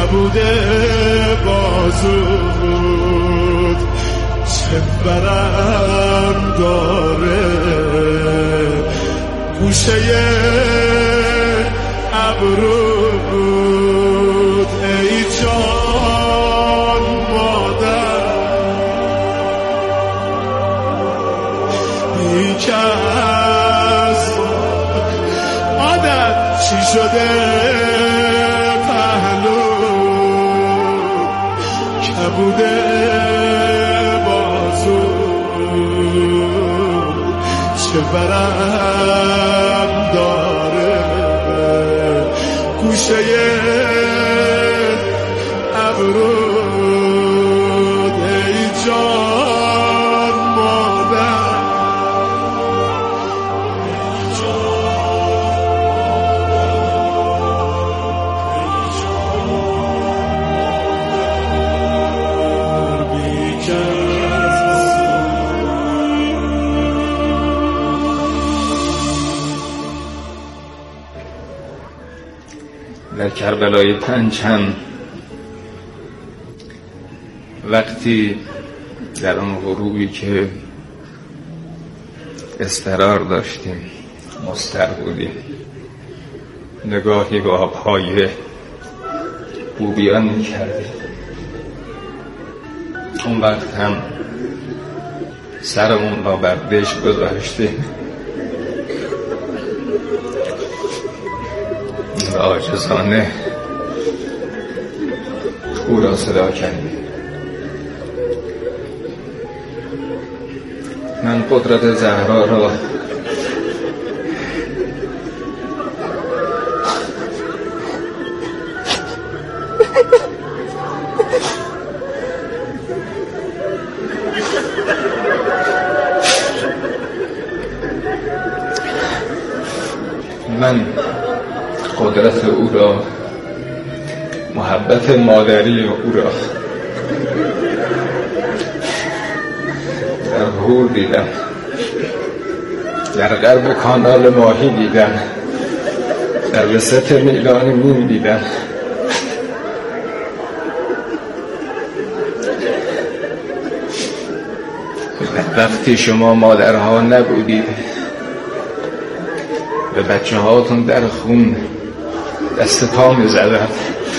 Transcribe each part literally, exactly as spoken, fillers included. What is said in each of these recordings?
کبود بازود چه برم داره گوشه ابرود ای جان مادر بیکس عادت چی شده پهلو کبوده بازود چه برم داره گوشه ابرود ای جان مادر در کربلای پنج هم وقتی در آن غروبی که اضطرار داشتیم مضطر بودیم نگاهی به آبهای بوبیان می‌کردیم اون وقت هم سرمون را بر دشت گذاشتیم و عاجزانه او را صدا کردیم. من قدرت زهرا را من قدرت او را محبت مادری او را در هور دیدم در غرب کانال ماهی دیدم در وسط میلان نیم دیدم وقتی شما مادرها نبودید به بچه هاتون در خون دست پا می زدن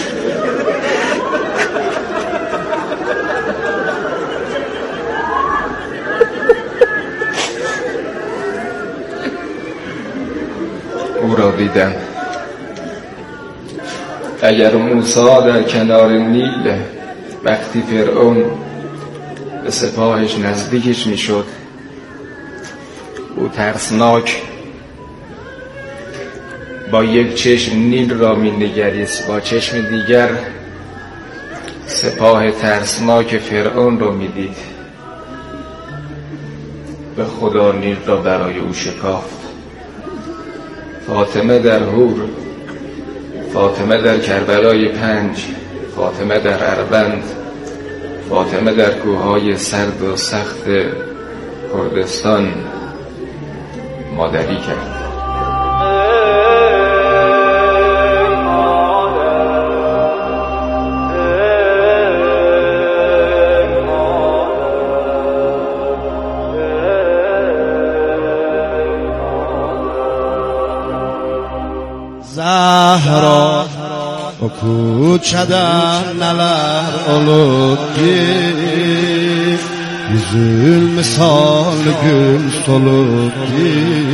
او را دیدم. اگر موسی در کنار نیل وقتی فرعون به سپاهش نزدیکش می شد او ترسناک با یک چشم نیل را می نگریست با چشم دیگر سپاه ترسناک فرعون را می دید. به خدا نیل را برای او شکافت. فاطمه در هور، فاطمه در کربلای پنج، فاطمه در اربند، فاطمه در کوههای سرد و سخت کردستان مادری کرد. Zahra o ko'chadan nalar olibdi yüzül misol gul solibdi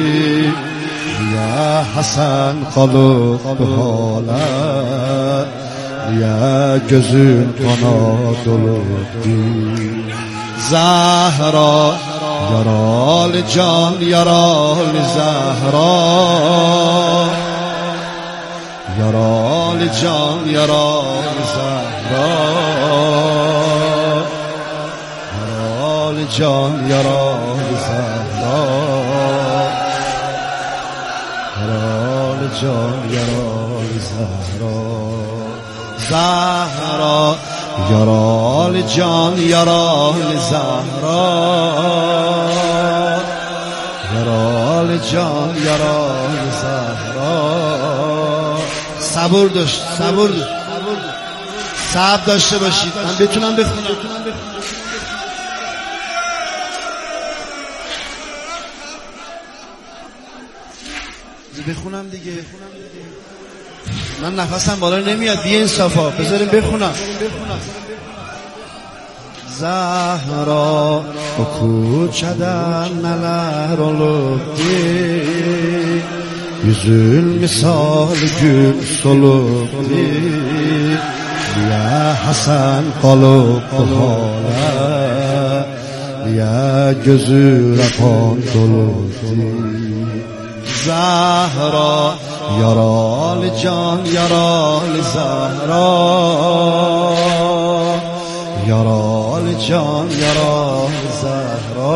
ya Hasan qolib bu holat ya gözün qona dolibdi Zahra yarol jon yarol Zahra yarol jon yarol Zahra yarol jon yarol Zahra yarol jon yarol Zahra Zahra yarol jon yarol Zahra yarol jon yarol Zahra sabır döş, sabır صبر داشته باشید من بتونم بخونم. بخونم دیگه من نفسم بالا نمیاد بی انصافا بذاریم بخونم. Zahra okuçadan neler olubdi Yüzün misal gül solubdi Ya Hasan kalıp bu hala Ya gözü rapan dolubdi Zahra yaralı can yaralı Zahra یارال جان یارال زهرا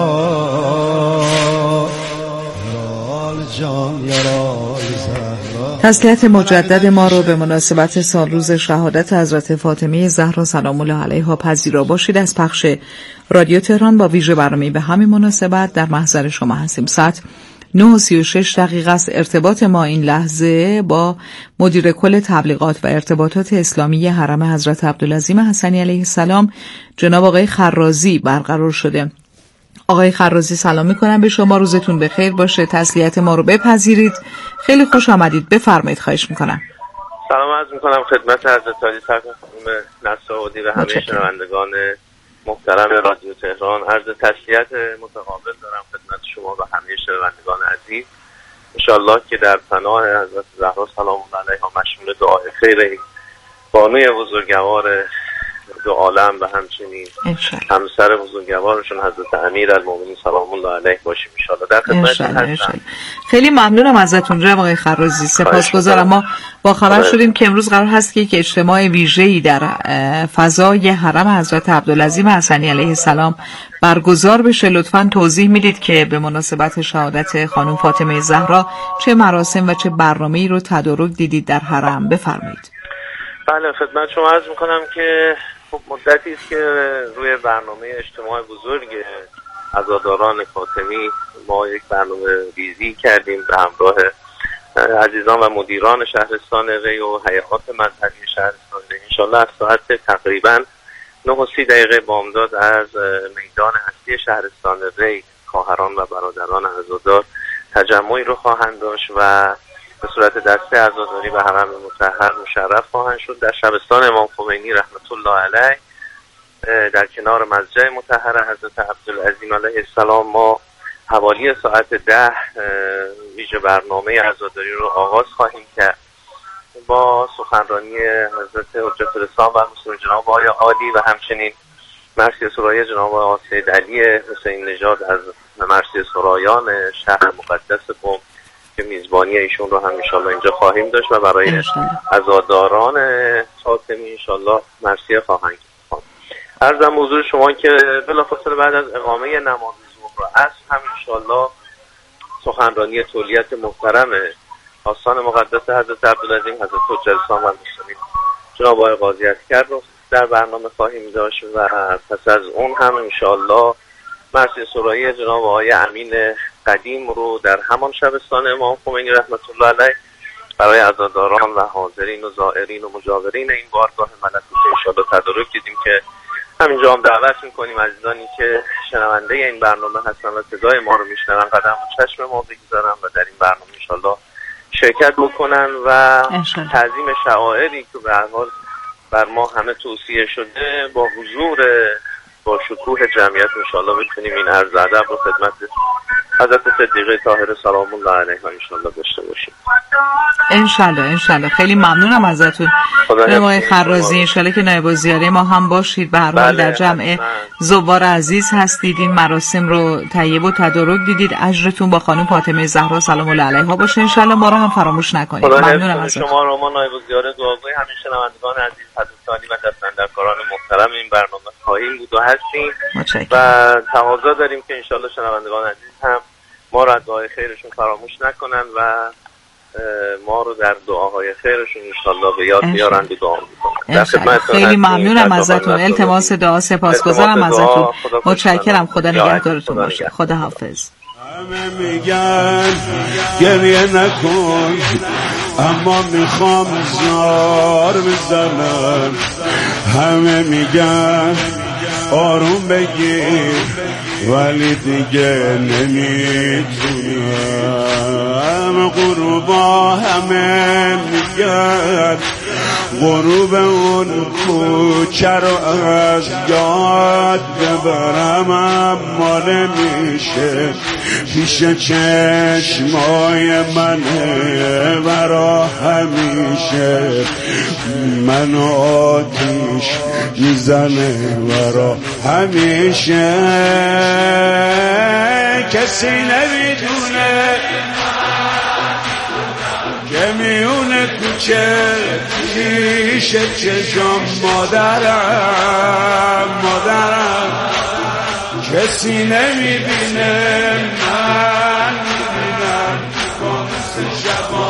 یارال جان یارال زهرا. تسلیت مجدد ما رو به مناسبت سالروز شهادت حضرت فاطمه زهرا سلام الله علیها پذیرا باشید. از پخش رادیو تهران با ویژه برنامه به همین مناسبت در محضر شما هستیم. ساعت نه و سی و شش دقیقه است. ارتباط ما این لحظه با مدیر کل تبلیغات و ارتباطات اسلامی حرم حضرت عبدالعظیم حسنی علیه السلام جناب آقای خرازی برقرار شده. آقای خرازی سلام میکنم به شما، روزتون بخیر باشه، تسلیت ما رو بپذیرید. خیلی خوش آمدید، بفرمایید. خواهش میکنم. سلام عرض میکنم خدمت حضرت عالی سرکار خانم نصرآبادی و همه شنوندگان محترم رادیو تهران. عرض تسلیت متقابل دارم خدمت شما و همه شنوندگان عزیز. انشالله که در پناه حضرت زهرا سلام الله علیها مشمول دعای خیر بانوی بزرگوار دو عالم و همچنین همسر بزرگوارشون حضرت امیرالمومنین سلام الله علیه باشیم انشالله. در خدمتتون هستم. خیلی ممنونم ازتون جناب آقای خرازی، سپاسگزارم. ما با خبر شدیم که امروز قرار هست که یک اجتماع ویژه‌ای در فضای حرم حضرت عبدالعظیم حسنی علیه السلام برگزار بشه. لطفاً توضیح میدید که به مناسبت شهادت خانم فاطمه زهرا چه مراسم و چه برنامه‌ای رو تدارک دیدید در حرم؟ بفرمایید. بله خدمت شما عرض میکنم که خب مدتی است که روی برنامه اجتماع بزرگ عزاداران فاطمی ما یک برنامه ریزی کردیم به همراه عزیزان و مدیران شهرستان ری و هیئات مذهبی شهرستان ری. انشالله از ساعت تقریبا نه و سی دقیقه بامداد از میدان اصلی شهرستان ری خواهران و برادران عزادار تجمعی رو خواهند داشت و به صورت دسته عزاداری به حرم مطهر مشرف خواهند شد در شبستان امام خمینی رحمت الله علیه در کنار مسجد مطهر حضرت عبدالعظیم علیه السلام. ما حوالی ساعت ده ویژه برنامه عزاداری رو آغاز خواهیم کرد با سخنرانی حضرت حجت الاسلام و مسلم جناب آقای عالی و همچنین مرثیه سرای جناب آقای سید علی حسین نژاد از مرثیه سرایان شهر مقدس قم که میزبانی ایشون رو هم انشالله اینجا خواهیم داشت و برای عزاداران فاطمی انشالله مرثیه خواهند کرد. عرضم حضور شما که بلافاصله بعد از اقامه نماز ظهر و عصر هم انشالله سخنرانی تولیت محترم آستان مقدس حضرت عبدالعظیم حضرت حجت الاسلام و مسلمین جناب آقای قاضی عسکر رو در برنامه خواهیم داشت و پس از اون هم انشالله مرثیه سرایی جناب آقای امین قدیم رو در همان شبستان امام خمینی رحمت الله علیه برای عزاداران و حاضرین و زائرین و مجاورین این بارگاه ملکوت انشالله تدارک دیدیم که همینجا هم دعوت میکنیم عزیزانی که شنونده این برنامه هستن و صدای ما رو میشنون قدم و چشم ما بگذارن و در این برنامه انشالله شرکت بکنن و تعظیم شعائری که به هر حال بر ما همه توصیه شده با حضور با شکوه جمعیت انشالله بتونیم این عرض ادب رو خدمت حضرت صدیقه طاهره سلام الله علیها انشالله داشته باشیم. انشالله انشالله. خیلی ممنونم ازتون آقای خرازی. انشالله که نایب الزیاره ما هم باشید. به هر حال در جمع زوار عزیز هستید، این مراسم رو طیب و تدارک دیدید. اجرتون با خانم فاطمه زهرا سلام الله علیها باشه. انشالله ما رو هم فراموش نکنید. ممنونم از شما رو. ما نایب الزیاره دعاگوی همه شنوندگان عزیز حضرت عالی و دستاندرکاران محترم این برنامه خواهیم بود و هستیم و تقاضا داریم که انشالله شنوندگان عزیز هم ما رو از دعای خیرشون فراموش نکنن و ما رو در دعاهای خیرشون انشالله به یاد بیارن و دعا میکنن. خیلی ممنونم ازتون. التماس دعا، سپاسگزارم ازتون. متشکرم. خدا نگهدارتون باشه. خدا حافظ. همه میگن گریه نکن اما میخوام زار بزنم. همه میگن آروم بگیر ولی دیگه نمیتونم. غروبا همه میگن غروب اون کوچه رو از یاد ببرم، اما نمیشه. پیش چشمای منه برا همیشه، منو آتیش میزنه برا همیشه. کسی نمیدونه که میونه کوچه پیش چشم مادرم مادرم. کسی نمیبینه من میبینم کامس شبا.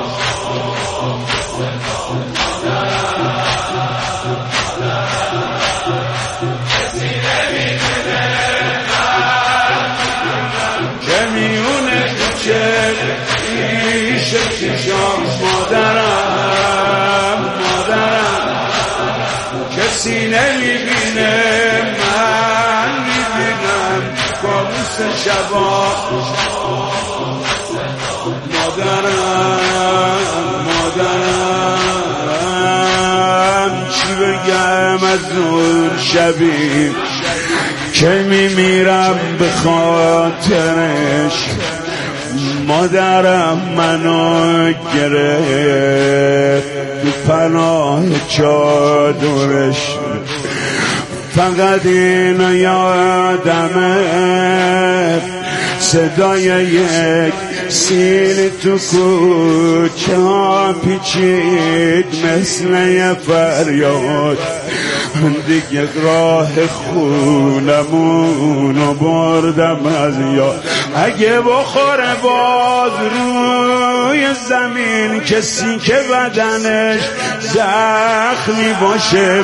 کسی نمیبینه که میونه کوچه پیش چشم مادرم مادرم. کسی نمیبینه من میبینم کابوس شبا. مادرم مادرم. چی بگم از اون شبی که میمیرم به خاطرش. مادرم منو گرفت تو پناه چادرش. فقط اینو یادمه صدای یک سیل تو کوچه ها پیچید مثل یه فریاد. دیگه راه خونمونو بردم از یاد. اگه بخوره باز روی زمین کسی که بدنش زخمی باشه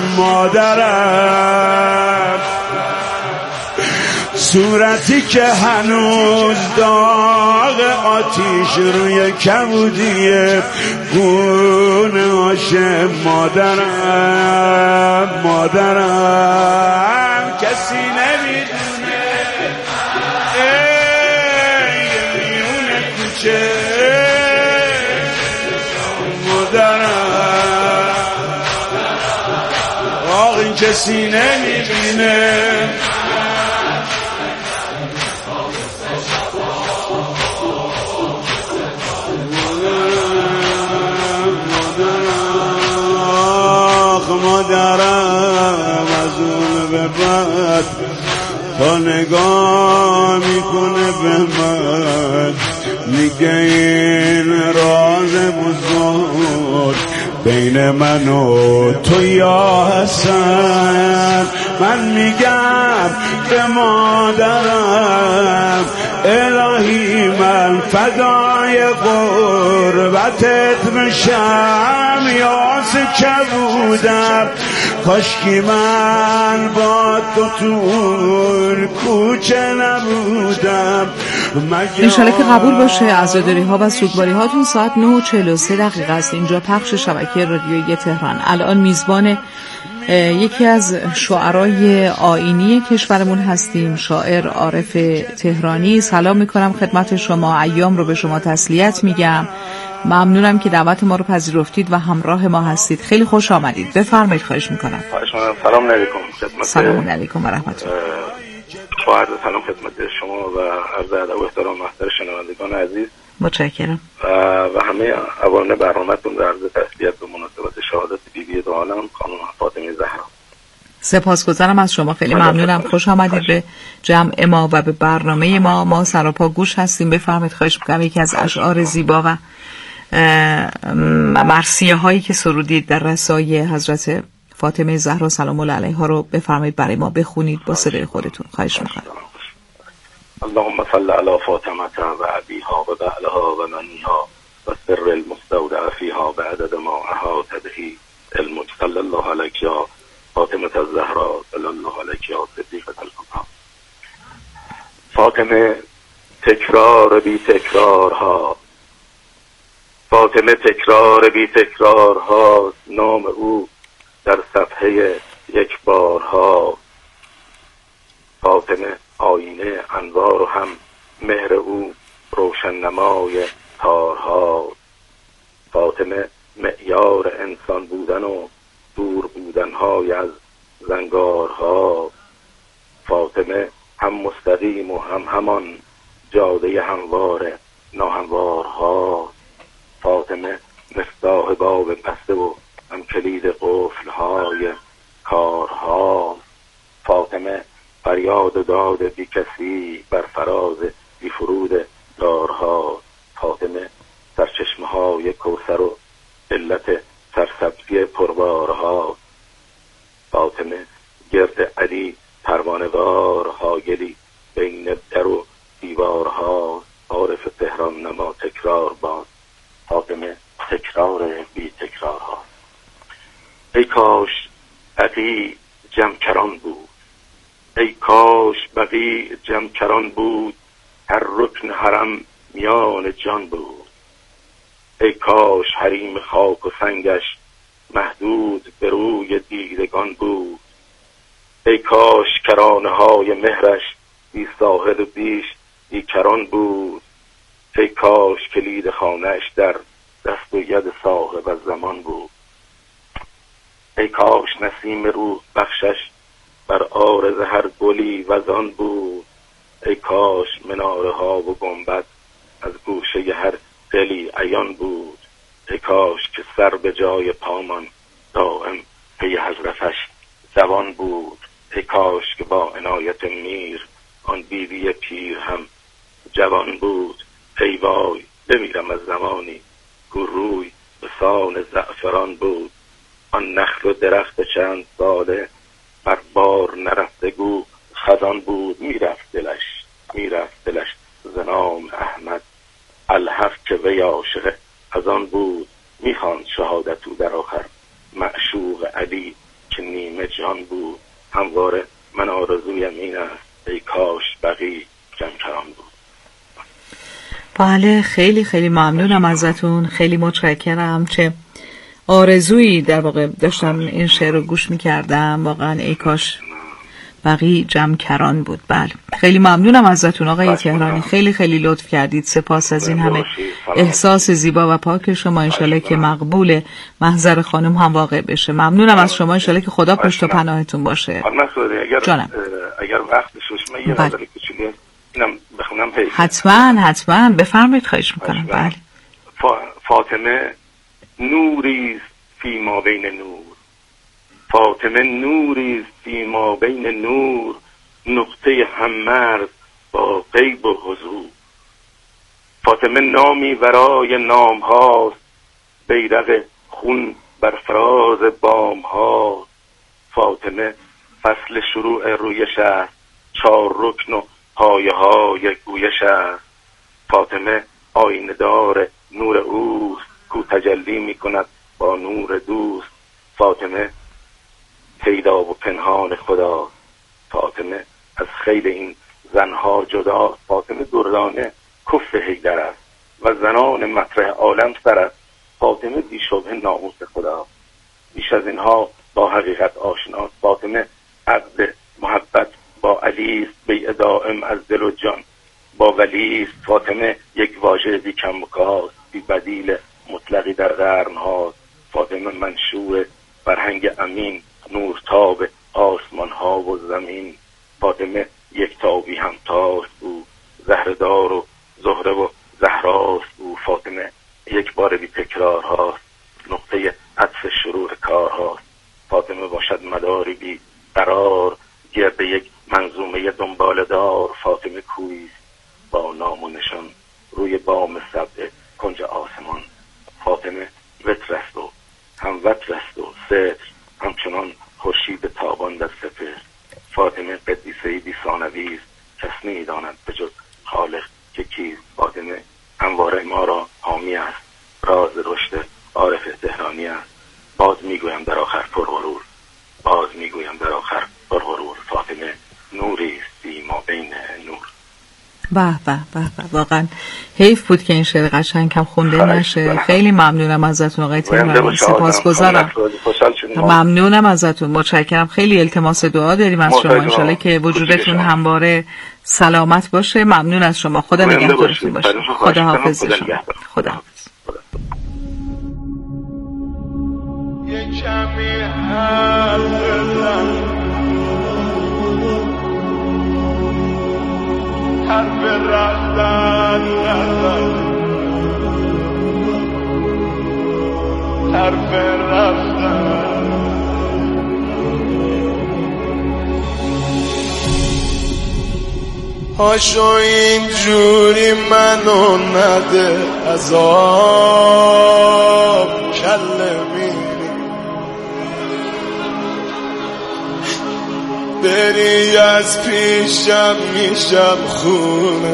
مادرم. صورتی که هنوز داغ آتیش روی کبودیه گونه هاشه مادرم مادرم. کسی نمیدونه میونه کوچه مادرم. آق این کسی نمیبینه مادرم. از اون به بعد تا نگاه میکنه به من میگه این راز بزرگ بین من و تو یا حسن. من میگم به مادرم الهی من فدای قربتت بشم. یاس که بودم کاشکی من با تو تو کوچه نبودم. انشالله که قبول باشه. عزاداری ها و سوگواری هاتون ساعت نه و چهل و سه دقیقه است. اینجا پخش شبکه رادیویی تهران. الان میزبان یکی از شاعرای آیینی کشورمون هستیم، شاعر عارف تهرانی. سلام میکنم خدمت شما، ایام رو به شما تسلیت میگم. ممنونم که دعوت ما رو پذیرفتید و همراه ما هستید. خیلی خوش آمدید. بفرمایید. خواهش میکنم. سلام علیکم خدمت سلام علیکم و رحمت الله. با عرض سلام خدمت شما و عرض ادب و احترام محضر شنوندگان عزیز. متشکرم. و همه عوامل برنامه‌تون در عرض تسلیت به مناسبت شهادت بیبی دو عالم خانم فاطمه زهرا. سپاسگزارم از شما. خیلی ممنونم. خوش آمدید به جمع ما و به برنامه ما. ما سراپا گوش هستیم. بفرمایید. خواهش می‌کنم یکی از اشعار زیبا و مرثیه هایی که سرودید در رسای حضرت فاطمه زهرا سلام الله علیها رو بفرمایید برای ما بخونید با صدای خودتون. خواهش می‌کنم. اللهم صل علی فاطمه و ابیها و بعلها و منیها و سر المستودع فیها بعدد ما احاط به علم. صلی الله علیک یا فاطمه الزهرا، صلی الله علیک یا صدیقه الکبری. فاطمه تکرار بی تکرارها، فاطمه تکرار بی تکرارها، نام او در صفحه یک بارها. فاطمه آینه انوار و هم مهر او روشن نمای تارها. فاطمه معیار انسان بودن و دور بودنهای از زنگارها. فاطمه هم مستقیم و هم همان جاده هموار ناهموارها. فاطمه مفتاح باب بسته و هم کلید قفلهای کارها. فاطمه فریاد و داد بی کسی بر فراز بی فرود دارها. فاطمه سرچشمه های کوثر و علت سرسبزی پربارها. فاطمه گرد علی پروانه‌وار حایلی بین در و دیوارها. عارف تهران نما تکرار باز. فاطمه تکرار بی تکرارها. ای کاش بقی جمکران بود، ای کاش بقی جمکران بود، هر رکن حرم میان جان بود. ای کاش حریم خاک و سنگش محدود به روی دیدگان بود. ای کاش کرانه های مهرش بی ساحل و بیش بی کران بود. ای کاش کلید خانهش در دست و ید صاحب از زمان بود. ای کاش نسیم روح بخشش بر عارض هر گلی وزان بود. ای کاش مناره ها و گنبد از گوشه هر دلی عیان بود. ای کاش که سر به جای پامان دائم پی حضرتش زبان بود. ای کاش که با عنایت میر آن بیوی پیر هم جوان بود. ای وای بمیرم از زمانی که روی به سان زعفران بود. آن نخل و درخت چند ساله بر بار نرفته گو خزان بود. میرفت دلش میرفت دلش ز نام احمد الحق که وی عاشق از آن بود. میخواند شهادت او در آخر معشوق علی که نیمه جان بود. همواره من آرزویم این است ای کاش بقی جمکران بود. بله خیلی خیلی ممنونم ازتون، خیلی متشکرم. چه آرزویی در واقع داشتم این شعر رو گوش میکردم، واقعا ای کاش بقی جمکران بود. بله خیلی ممنونم ازتون آقای تهرانی، خیلی خیلی لطف کردید. سپاس از این همه احساس زیبا و پاک شما. انشالله که مقبول محضر خانم هم واقع بشه. ممنونم از شما، انشالله که خدا پشت و پناهتون باشه. جانم اگر وقت شش من یه نظر کوچیک اینم بخونم. حتما حتما بفرمایید، خواهش میکنم. بله فاطمه نوری است فی ما بین نور. فاطمه نوری است فی ما بین نور، نقطه هم مرز با غیب و حضور. فاطمه نامی ورای نام هاست، بیرق خون بر فراز بام ها. فاطمه فصل شروع رویش است، چار رکن و پایه های گویش است. فاطمه آینه دار نور اوست، کو تجلی می کند با نور دوست. فاطمه پیدا و پنهان خدا. فاطمه از خیل این زنها جدا. فاطمه دردانه کف حیدر است و زنان مطرح عالم سر است. فاطمه بی شبه ناموس خدا، بیش از اینها با حقیقت آشناست. فاطمه عقد محبت با علی است، بیع دائم از دل و جان با ولی است. فاطمه یک واژه بی کم و کاست، بی بدیل مطلقی در قرن ها. فاطمه منشور فرهنگ امین، نورتاب آسمان ها و زمین. فاطمه یک تابی همتاست او، زهردار و زهره و زهراست او. فاطمه یک بار بی تکرار هاست، نقطه عطف شروع کار هاست. فاطمه باشد مداری بی قرار، گرد یک منظومه دنبال دار. فاطمه کویست با نام و نشان روی بام سبع کنج آسمان. فاطمه وترست و هم وترست و ستر، همچنان خورشید تابان در سپهر. فاطمه قدیسه بی ثانوی است، کس نمی‌داند به جز خالق که کیست. فاطمه همواره ما را حامی است، راز رشد عارف تهرانی است. باز میگویم در آخر پرغرور، باز میگویم در آخر پرغرور. فاطمه نوری است بی ما بین نور. به به به واقعا حیف بود که این شعر قشنگ هم خونده نشه. خیلی ممنونم ازتون آقای تهرانی، سپاسگزارم. ممنونم ازتون، متشکرم. خیلی التماس دعا داریم از شما، ان شاءالله که وجودتون همواره سلامت باشه. ممنون از شما، خدا نگهدارتون باشه. خدا حافظ شما. خدا حافظ. یک کمی حرف بزن، حرف رفتن نزن، حرف رفتن. هاشو اینجوری منو نده عذاب کله میری، بری از پیشم میشم خون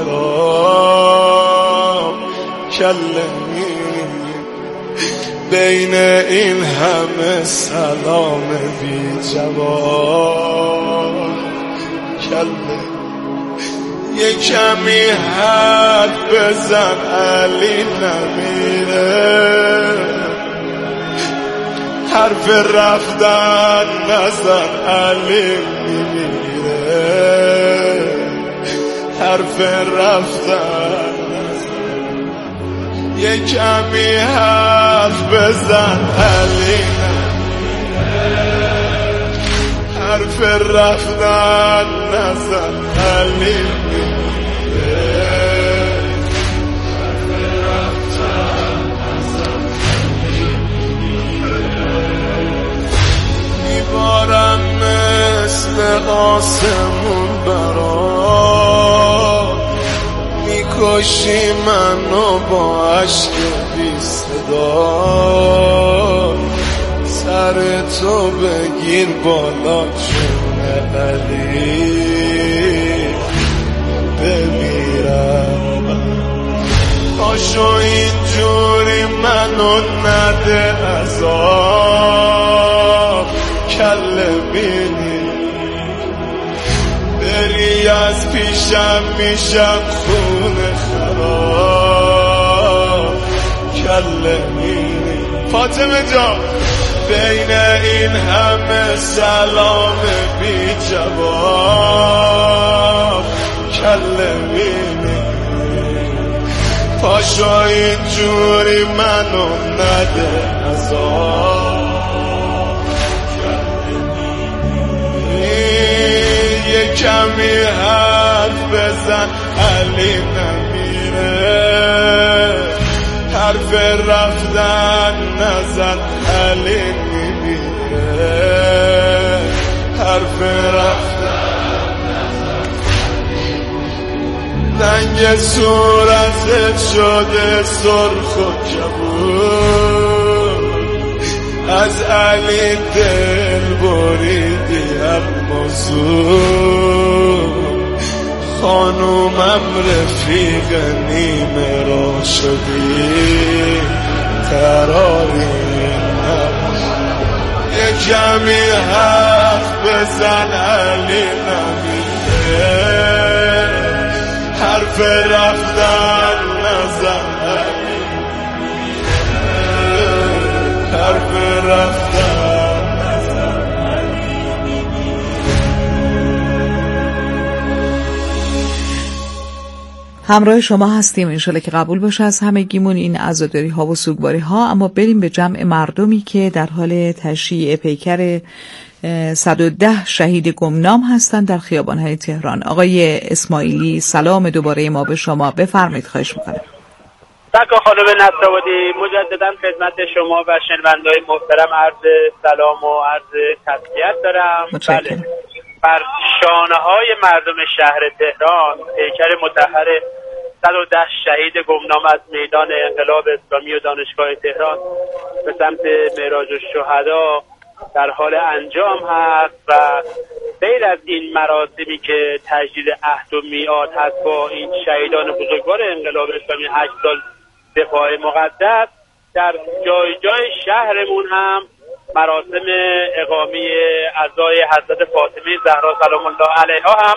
خراب کله میری. بین این همه سلام بی جواب کله. یه کمی حرف بزن علی نمیره، حرف رفتن نزن علی میمیره، حرف رفتن نزن. یه کمی حرف بزن علی نمیره، حرف رفتن نزن علی میمیره. میبارم مثل آسمون برات، میکشی منو با عشق بی صدا. سر تو بگیر بالا چون علی بمیرم. پاشو اینجوری منو نده عذاب کله بینی، بری از پیشم میشم خون خراب کله بینی. فاطمه جان بین این همه سلام بی جواب کله بینی. پاشو اینجوری منو نده عذاب کله بینی. یه کمی حرف بزن علی نمیره، حرف رفتن نزن علی میمیره، حرف رفتن نزن. رنگ صورتت شده سرخ و کبود، از علی دل بریدی اما زود. خانومم رفیق نیمه را شدی قراری نباشد. یه کمی حرف بزن علی نمیره، حرف رفتن نزن علی میمیره، حرف رفتن نزن علی همراه شما هستیم، انشالله که قبول باشه از همگیمون این عزاداری ها و سوگواری ها. اما بریم به جمع مردمی که در حال تشییع پیکر صد و ده شهید گمنام هستند در خیابان‌های تهران. آقای اسماعیلی سلام دوباره ما به شما، بفرمایید. خواهش می‌کنم. سکا خانم نصرآبادی، مجددا خدمت شما و شنونده‌های محترم عرض سلام و عرض تسلیت دارم. متشکرم. بله. بر شانه‌های مردم شهر تهران پیکر مطهر صد و ده شهید گمنام از میدان انقلاب اسلامی و دانشگاه تهران به سمت معراج الشهدا در حال انجام هست و غیر از این مراسمی که تجدید عهد و میعاد هست با این شهیدان بزرگوار انقلاب اسلامی هشت سال دفاع مقدس، در جای جای شهرمون هم مراسم اقامه عزای حضرت فاطمه زهرا سلام الله علیها هم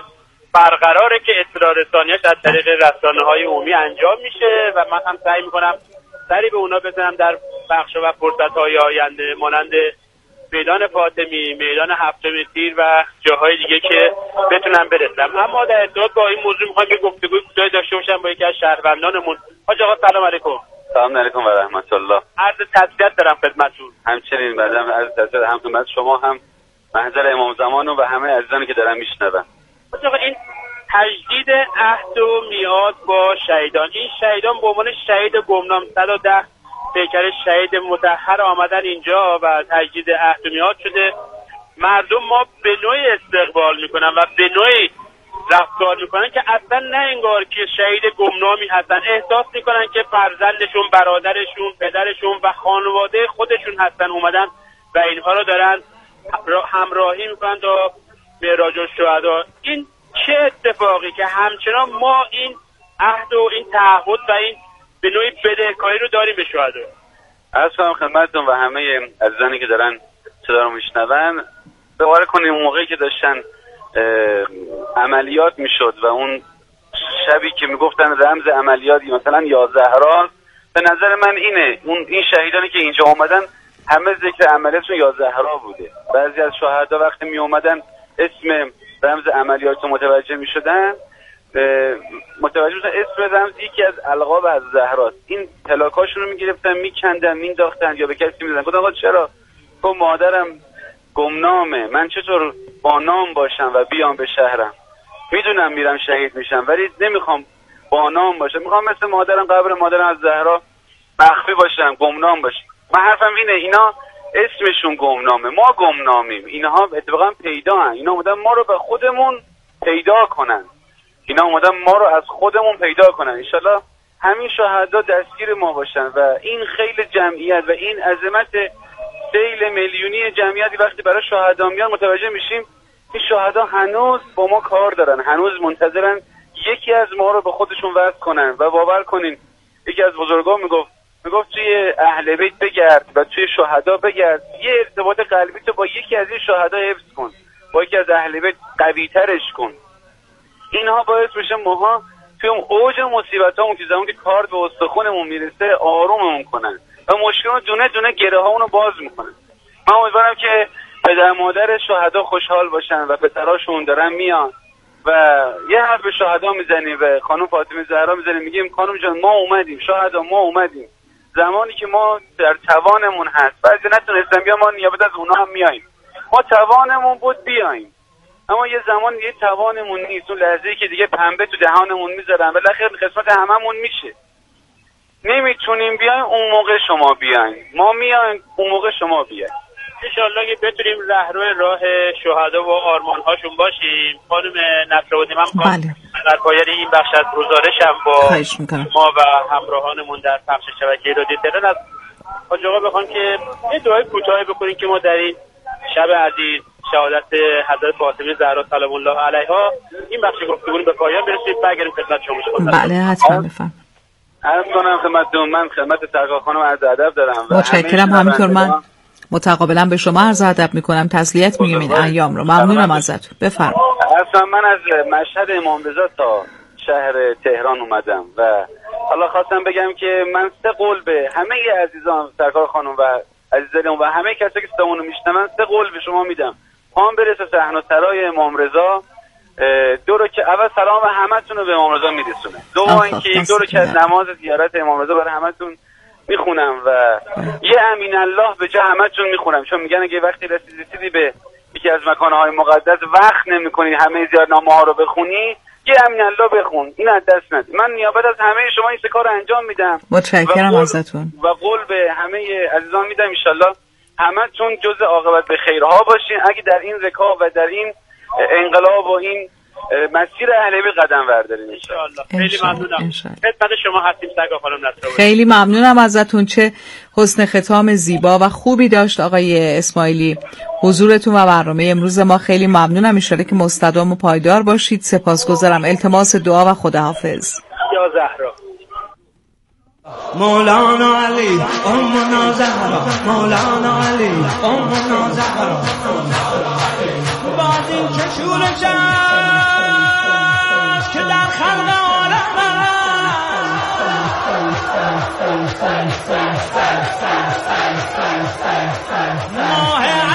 برقراره که اطلاع رسانیش از طریق رسانه‌های عمومی انجام میشه و من هم سعی میکنم سری به اونا بزنم در بخش و فرصت‌های آینده، مانند میدان فاطمی، میدان هفتم تیر و جاهای دیگه که بتونم برسم. اما در ارتباط با این موضوع میخوام یه گفتگوی کوتاهی داشته باشم با یکی از شهروندانمون. حاج آقا سلام علیکم. سلام علیکم و رحمت الله. عرض تسلیت دارم خدمتتون. همچنین بعدم عرض تسلیت هم خدمت شما، هم محضر امام زمان و همه عزیزانی که دارن میشنون. حاج آقا این تجدید عهد و میعاد با شهیدان، این شهیدان به عنوان شهید گمنام صد و ده پیکر شهید مطهر آمدن اینجا و تجدید عهد و میعاد شده. مردم ما به نوعی استقبال میکنن و به نوعی رفتار میکنن که اصلا نه انگار که شهید گمنامی هستن، احساس میکنن که فرزندشون، برادرشون، پدرشون و خانواده خودشون هستن اومدن و اینها رو دارن همراهی میکنن تا معراج الشهدا. این چه اتفاقی که همچنان ما این عهد و این تعهد و این به نوعی بدهکاری رو داریم به شهدا. عرض کنم خدمتتون و همه عزیزانی که دارن صدا رو میشنون، باور کنیم اون موقعی که داشتن عملیات میشد و اون شبی که میگفتن رمز عملیاتی مثلا یا زهرا، به نظر من اینه اون این شهیدانی که اینجا اومدن همه ذکر عملیاتشون یا زهرا بوده. بعضی از شهدا وقتی می اومدن اسم رمز عملیات رو متوجه میشدن، متوجه میشدن اسم رمز یکی از القاب از زهراست. این پلاکاشون رو میگرفتن میکندن مینداختن یا به کسی میزدن. گفتن آقا چرا؟ گفت مادرم گمنامه، من چطور با نام باشم و بیام به شهرم؟ میدونم میرم شهید میشم ولی نمیخوام با نام باشم، میخوام مثل مادرم، قبر مادرم از زهرا مخفی باشم، گمنام باشم. من حرفم اینه اینا اسمشون گمنامه، ما گمنامیم، اینها اتفاقا پیدا هن. اینا اومدن ما رو به خودمون پیدا کنن، اینا اومدن ما رو از خودمون پیدا کنن. انشالله همین شهدا دستگیر ما باشن و این خیلی جمعیت و این عظمت سیل میلیونی جمعیتی وقتی برای شهدا میان متوجه میشیم این شهدا هنوز با ما کار دارن، هنوز منتظرن یکی از ما رو به خودشون وصل کنن. و باور کنین یکی از بزرگان میگفت میگفت توی اهل بیت بگرد و توی شهدا بگرد، یه ارتباط قلبی تو با یکی از این شهدا حفظ کن، با یکی از اهل بیت قوی ترش کن. اینها باعث میشه ماها توی اون اوج مصیبتامون که زمانی که کار به استخونمون میرسه آروممون کنن و مشکلمون دونه دونه گره هامون رو باز میکنن. من امیدوارم که پدر مادر شهدا خوشحال باشن و پسراشون دارن میان و یه حرف به شهدا میزنیم و خانم فاطمه زهرا میزنیم، میگیم خانم جان ما اومدیم، شهدا ما اومدیم، زمانی که ما در توانمون هست، بعضی نتونستن بیان ما نیابت از اونا هم میاییم، ما توانمون بود بیاییم، اما یه زمان یه توانمون نیست، اون لحظه‌ای که دیگه پنبه تو دهانمون میذارن بالاخره قسمت هممون میشه، نمیتونیم بیایم، اون موقع شما بیاین، ما میایم اون موقع شما بیاین. انشالله که بتونیم رهرو راه شهدا و آرمان هاشون باشیم. خانم نصرآبادی من بله. در پایان این بخش از گزارشم با ما و همراهانمون در پخش شبکه رادیو تهران از حاج آقا بخوام که یه دعای کوتاهی بکنیم که ما در این شب عزیز شهادت حضرت فاطمه زهرا سلام الله علیها این بخش گفتگو به پایان برسونیم. برگردیم خدمت شما. بله حتما بفرمایید. عرض کنم خدمتتون من خدمت سرکار خانم عرض ادب دارم. متشکرم. همینطور من متقابلا به شما عرض ادب میکنم، تسلیت میگم این ایام رو. ممنونم ازتون. بفرمایید. اصلا من از مشهد امام رضا تا شهر تهران اومدم و حالا خواستم بگم که من سه قول به همه عزیزان سرکار خانم و عزیزان و همه کسایی که صدامونو میشنون سه قول به شما میدم. پام برسه صحن سرای امام رضا، دو رو که اول سلام همتون رو به امام رضا میرسونه، دوم اینکه دو رو که از نماز زیارت امام رضا برای همتون میخونم و یه امین الله به جای همتون میخونم، چون میگن اگه وقتی رسیدی به یکی از مکانهای مقدس وقت نمیکنی همه زیارتنامه ها رو بخونی، یه امین الله بخون، این از دست ندید. من نیابت از همه شما این سه کار انجام میدم. متشکرم ازتون و قول به همه عزیزان میدم ان همتون جزء عاقبت به خیرها باشین. اگه در این رکاب و در این انقلاب و این مسیر اهل بیت قدم بردارین ان شاء الله. خیلی ممنونم. خدمت شما هستیم سرکار خانم نصرآبادی. خیلی ممنونم ازتون. چه حسن ختام زیبا و خوبی داشت آقای اسماعیلی حضورتون و برنامه امروز ما. خیلی ممنونم. ان شاءالله که مستدام و پایدار باشید. سپاسگزارم. التماس دعا و خداحافظ. یا زهرا. مولانا علی امنا زهرا، مولانا علی امنا زهرا، باز این که شورش است که در خلق عالم است.